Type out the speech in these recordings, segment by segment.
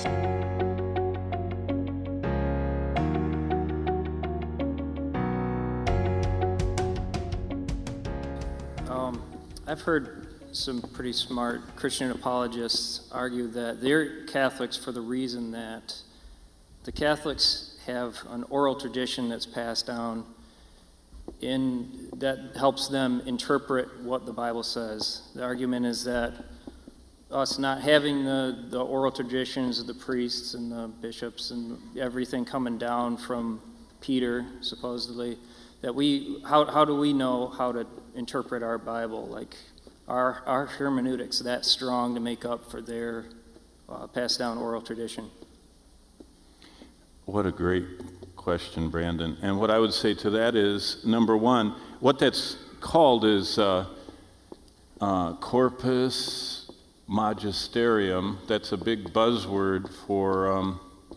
I've heard some pretty smart Christian apologists argue that they're Catholics for the reason that the Catholics have an oral tradition that's passed down that helps them interpret what the Bible says. The argument is that us not having the oral traditions of the priests and the bishops and everything coming down from Peter, supposedly, that how do we know how to interpret our Bible? Like, our hermeneutics that strong to make up for their passed down oral tradition? What a great question, Brandon. And what I would say to that is, number one, what that's called is corpus magisterium. That's a big buzzword for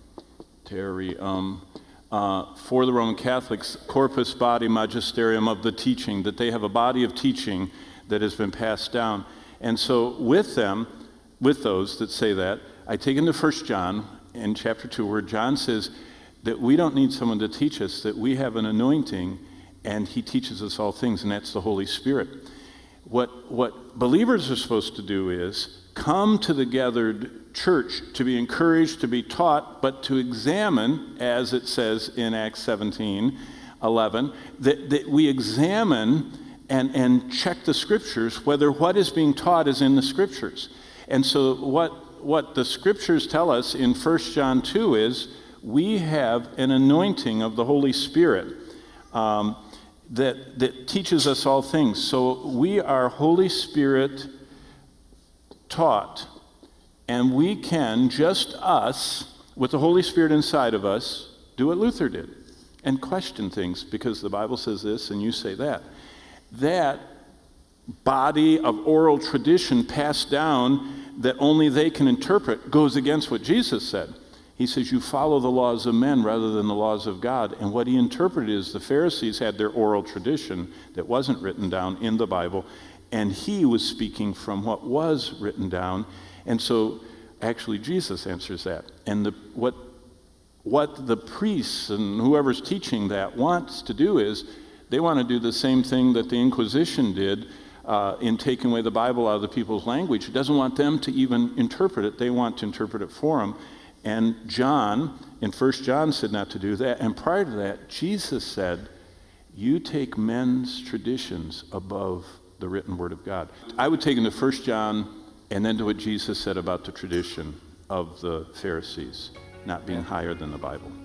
the Roman Catholics, corpus body magisterium, of the teaching, that they have a body of teaching that has been passed down. And so with those that say that, I take into 1 John in chapter 2, where John says that we don't need someone to teach us, that we have an anointing and he teaches us all things, and that's the Holy Spirit. What believers are supposed to do is come to the gathered church to be encouraged, to be taught, but to examine, as it says in Acts 17:11, that we examine and check the scriptures, whether what is being taught is in the scriptures. And so what the scriptures tell us in 1 John 2 is we have an anointing of the Holy Spirit that teaches us all things. So we are Holy Spirit taught, and we can, just us, with the Holy Spirit inside of us, do what Luther did and question things, because the Bible says this and you say that. That body of oral tradition passed down that only they can interpret goes against what Jesus said. He says you follow the laws of men rather than the laws of God. And what he interpreted is the Pharisees had their oral tradition that wasn't written down in the Bible, and he was speaking from what was written down. And so actually Jesus answers that. And what the priests and whoever's teaching that wants to do is they want to do the same thing that the Inquisition did in taking away the Bible out of the people's language. It doesn't want them to even interpret it. They want to interpret it for them. And John, in 1 John, said not to do that. And prior to that, Jesus said, you take men's traditions above the written word of God. I would take into 1 John and then to what Jesus said about the tradition of the Pharisees not being higher than the Bible.